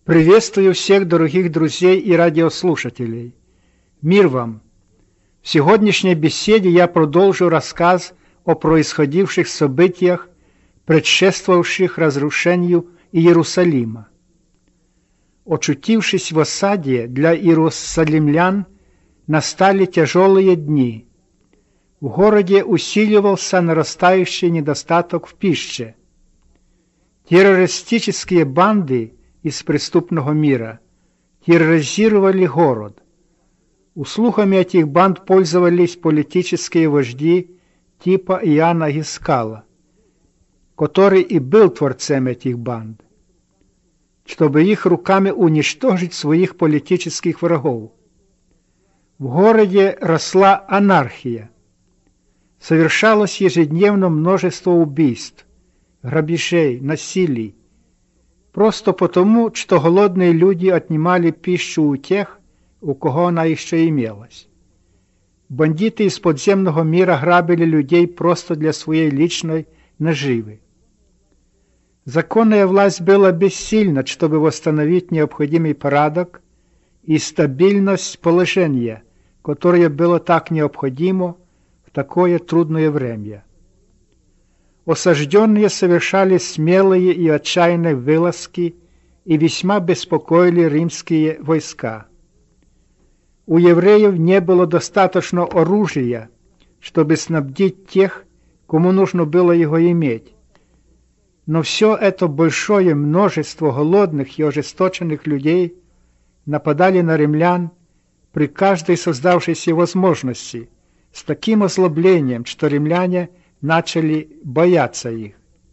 Приветствую всех дорогих друзей и радиослушателей. Мир вам! В сегодняшней беседе я продолжу рассказ о происходивших событиях, предшествовавших разрушению Иерусалима. Очутившись в осаде, для иерусалимлян настали тяжелые дни. В городе усиливался нарастающий недостаток в пище. Террористические банды из преступного мира терроризировали город. Услугами этих банд пользовались политические вожди типа Иоанна Гискала, который и был творцем этих банд, чтобы их руками уничтожить своих политических врагов. В городе росла анархия. Совершалось ежедневно множество убийств, грабежей, насилий, просто потому, что голодные люди отнимали пищу у тех, у кого она еще имелась. Бандиты из подземного мира грабили людей просто для своей личной наживы. Законная власть была бессильна, чтобы восстановить необходимый порядок и стабильность положения, которое было так необходимо в такое трудное время. Осажденные совершали смелые и отчаянные вылазки и весьма беспокоили римские войска. У евреев не было достаточно оружия, чтобы снабдить тех, кому нужно было его иметь. Но все это большое множество голодных и ожесточенных людей нападали на римлян при каждой создавшейся возможности с таким озлоблением, что римляне начали бояться их.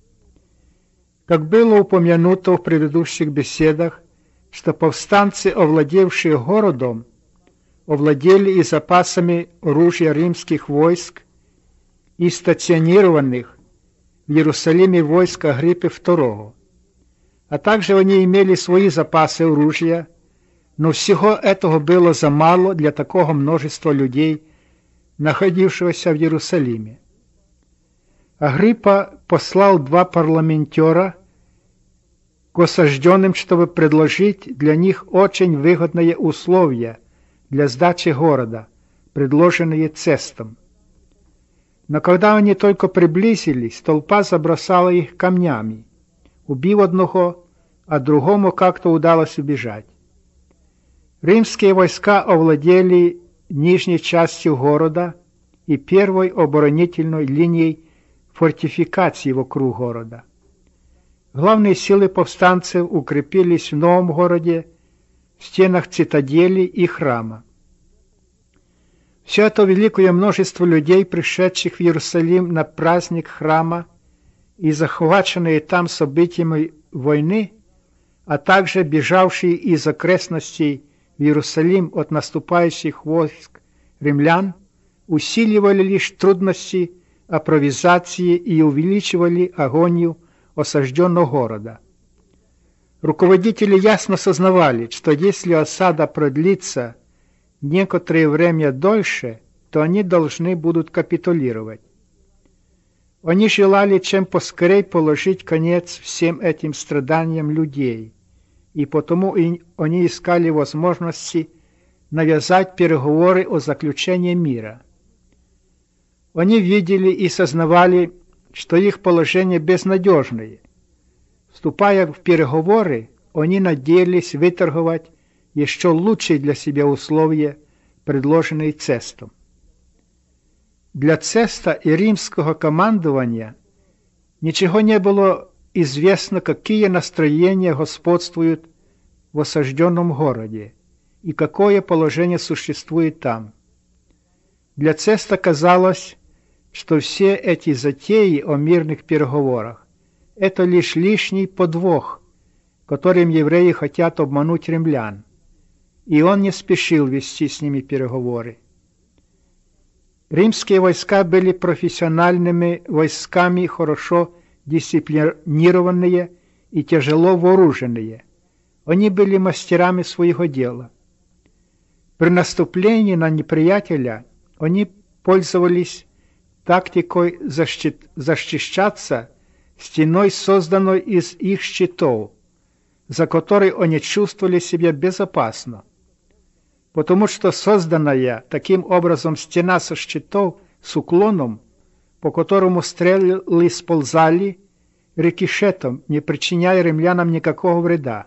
Как было упомянуто в предыдущих беседах, что повстанцы, овладевшие городом, овладели и запасами оружия римских войск и стационированных в Иерусалиме войск Агриппы II. А также они имели свои запасы оружия, но всего этого было замало для такого множества людей, находившегося в Иерусалиме. Агриппа послал 2 парламентера к осажденным, чтобы предложить для них очень выгодные условия для сдачи города, предложенные Цестом. Но когда они только приблизились, толпа забросала их камнями, убив одного, а другому как-то удалось убежать. Римские войска овладели нижней частью города и первой оборонительной линией фортификации вокруг города. Главные силы повстанцев укрепились в новом городе, в стенах цитадели и храма. Все это великое множество людей, пришедших в Иерусалим на праздник храма и захваченные там событиями войны, а также бежавшие из окрестностей в Иерусалим от наступающих войск римлян, усиливали лишь трудности импровизации и увеличивали агонию осажденного города. Руководители ясно сознавали, что если осада продлится некоторое время дольше, то они должны будут капитулировать. Они желали чем поскорей положить конец всем этим страданиям людей, и потому они искали возможности навязать переговоры о заключении мира. Они видели и сознавали, что их положение безнадежное. Вступая в переговоры, они надеялись выторговать еще лучшие для себя условия, предложенные Цестом. Для Цеста и римского командования ничего не было известно, какие настроения господствуют в осажденном городе и какое положение существует там. Для Цеста казалось, что все эти затеи о мирных переговорах – это лишь лишний подвох, которым евреи хотят обмануть римлян, и он не спешил вести с ними переговоры. Римские войска были профессиональными войсками, хорошо дисциплинированные и тяжело вооруженные. Они были мастерами своего дела. При наступлении на неприятеля они пользовались тактикой защищаться стеной, созданной из их щитов, за который они чувствовали себя безопасно, потому что созданная таким образом стена со щитов с уклоном, по которому стрелы сползали рикошетом, не причиняя римлянам никакого вреда.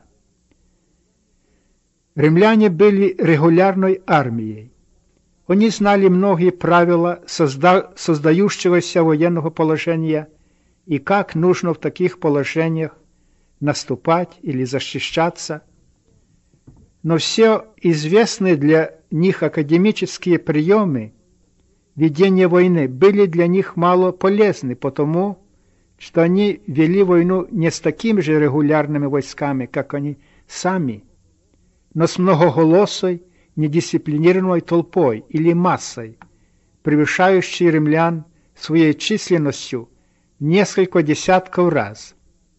Римляне были регулярной армией. Они знали многие правила создающегося военного положения и как нужно в таких положениях наступать или защищаться. Но все известные для них академические приемы ведения войны были для них мало полезны, потому что они вели войну не с такими же регулярными войсками, как они сами, но с многоголосой, недисциплинированной толпой или массой, превышающей римлян своей численностью в несколько десятков раз.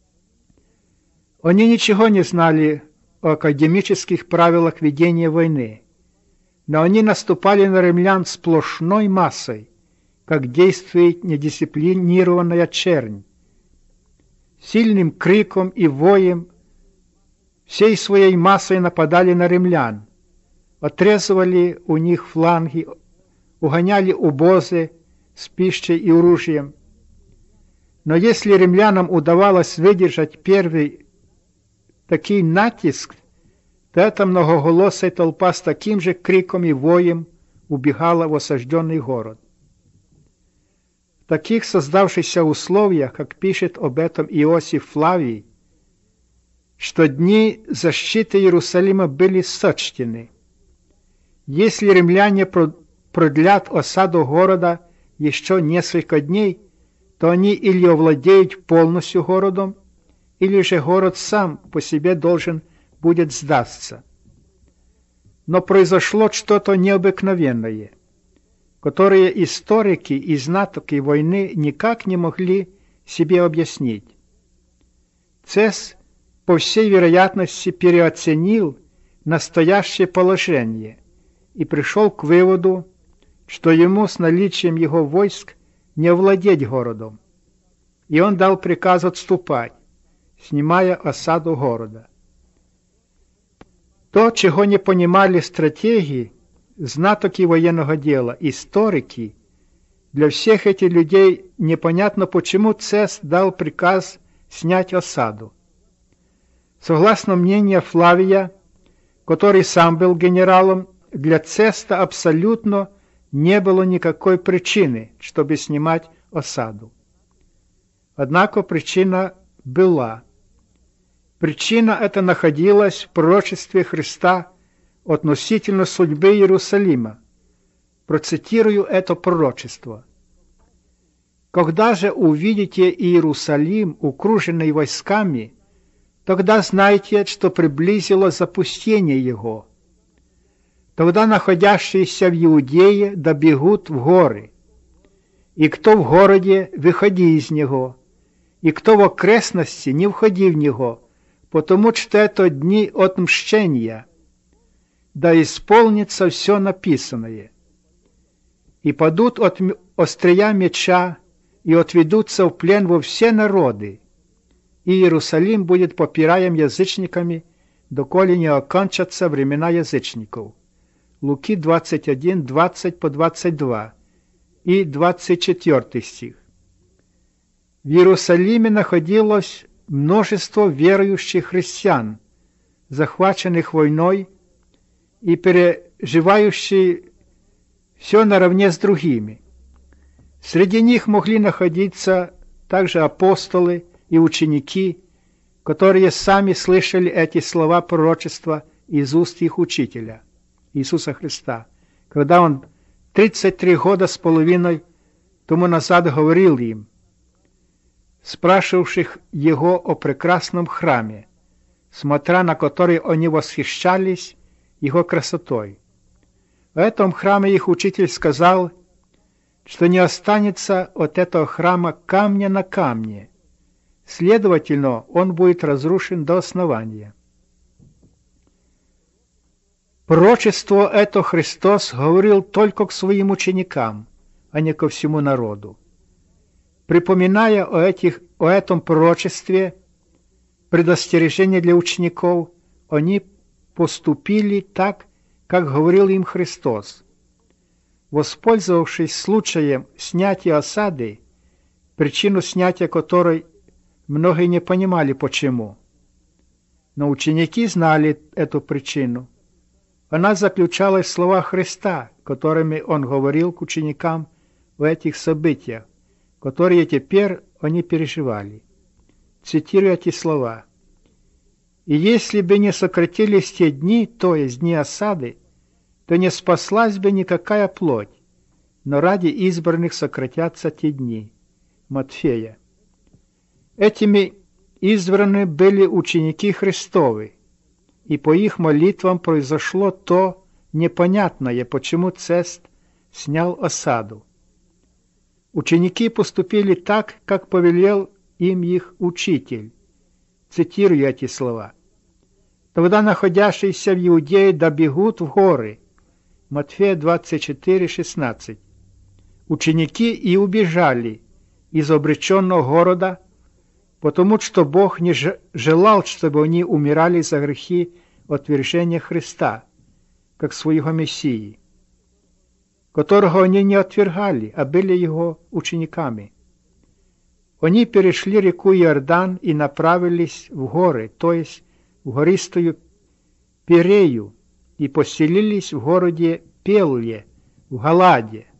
Они ничего не знали о академических правилах ведения войны, но они наступали на римлян сплошной массой, как действует недисциплинированная чернь, сильным криком и воем всей своей массой нападали на римлян, отрезывали у них фланги, угоняли обозы с пищей и оружием. Но если римлянам удавалось выдержать первый такой натиск, то эта многоголосая толпа с таким же криком и воем убегала в осажденный город. В таких создавшихся условиях, как пишет об этом Иосиф Флавий, что дни защиты Иерусалима были сочтены. Если римляне продлят осаду города еще несколько дней, то они или овладеют полностью городом, или же город сам по себе должен будет сдаться. Но произошло что-то необыкновенное, которое историки и знатоки войны никак не могли себе объяснить. Цезарь, по всей вероятности, переоценил настоящее положение и пришел к выводу, что ему с наличием его войск не овладеть городом, и он дал приказ отступать, снимая осаду города. То, чего не понимали стратеги, знатоки военного дела, историки, для всех этих людей непонятно, почему Цезарь дал приказ снять осаду. Согласно мнению Флавия, который сам был генералом, для Цезаря абсолютно не было никакой причины, чтобы снимать осаду. Однако причина была. Причина эта находилась в пророчестве Христа относительно судьбы Иерусалима. Процитирую это пророчество. «Когда же увидите Иерусалим, окруженный войсками, тогда знайте, что приблизилось запустение его. Тогда находящиеся в Иудее добегут в горы. И кто в городе, выходи из него, и кто в окрестности, не входи в него, потому что это дни отмщения, да исполнится все написанное. И падут от острия меча, и отведутся в плен во все народы, и Иерусалим будет попираем язычниками, доколе не окончатся времена язычников». Луки 21, 20 по 22 и 24 стих. В Иерусалиме находилось множество верующих христиан, захваченных войной и переживающих все наравне с другими. Среди них могли находиться также апостолы и ученики, которые сами слышали эти слова пророчества из уст их учителя, Иисуса Христа, когда Он 33 года с половиной тому назад говорил им, спрашивавших Его о прекрасном храме, смотря на который они восхищались Его красотой. В этом храме их учитель сказал, что не останется от этого храма камня на камне, следовательно, он будет разрушен до основания. Пророчество это Христос говорил только к своим ученикам, а не ко всему народу. Припоминая о этом пророчестве, предостережение для учеников, они поступили так, как говорил им Христос. Воспользовавшись случаем снятия осады, причину снятия которой многие не понимали почему, но ученики знали эту причину. Она заключалась в словах Христа, которыми Он говорил к ученикам в этих событиях, которые теперь они переживали. Цитирую эти слова. «И если бы не сократились те дни, то есть дни осады, то не спаслась бы никакая плоть, но ради избранных сократятся те дни». Матфея. Этими избраны были ученики Христовы, и по их молитвам произошло то непонятное, почему Цест снял осаду. Ученики поступили так, как повелел им их учитель. Цитирую эти слова. «Тогда находящиеся в Иудее добегут в горы». Матфея 24:16. Ученики и убежали из обреченного города, потому что Бог не желал, чтобы они умирали за грехи отвержения Христа, как своего Мессии, которого они не отвергали, а были его учениками. Они перешли реку Иордан и направились в горы, то есть в гористую Пирею, и поселились в городе Пелле, в Галаде.